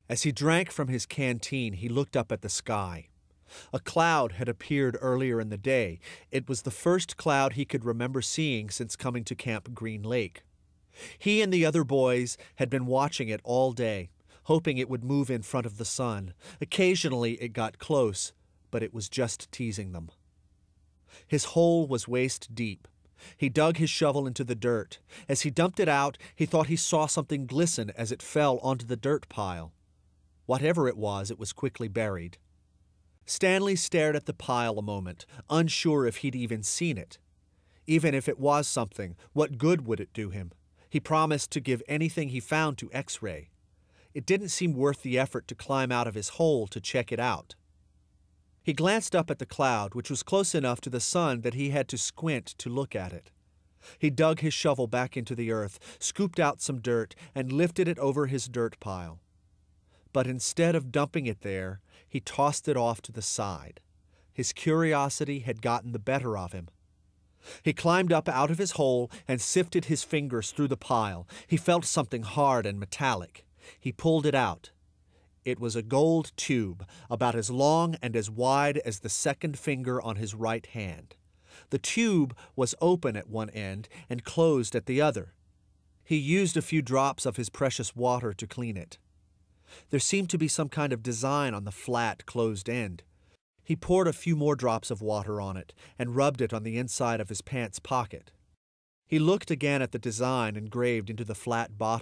As he drank from his canteen, he looked up at the sky. A cloud had appeared earlier in the day. It was the first cloud he could remember seeing since coming to Camp Green Lake. He and the other boys had been watching it all day, hoping it would move in front of the sun. Occasionally it got close, but it was just teasing them. His hole was waist deep. He dug his shovel into the dirt. As he dumped it out, he thought he saw something glisten as it fell onto the dirt pile. Whatever it was quickly buried. Stanley stared at the pile a moment, unsure if he'd even seen it. Even if it was something, what good would it do him? He promised to give anything he found to X-ray. It didn't seem worth the effort to climb out of his hole to check it out. He glanced up at the cloud, which was close enough to the sun that he had to squint to look at it. He dug his shovel back into the earth, scooped out some dirt, and lifted it over his dirt pile. But instead of dumping it there, he tossed it off to the side. His curiosity had gotten the better of him. He climbed up out of his hole and sifted his fingers through the pile. He felt something hard and metallic. He pulled it out. It was a gold tube, about as long and as wide as the second finger on his right hand. The tube was open at one end and closed at the other. He used a few drops of his precious water to clean it. There seemed to be some kind of design on the flat, closed end. He poured a few more drops of water on it and rubbed it on the inside of his pants pocket. He looked again at the design engraved into the flat bottom.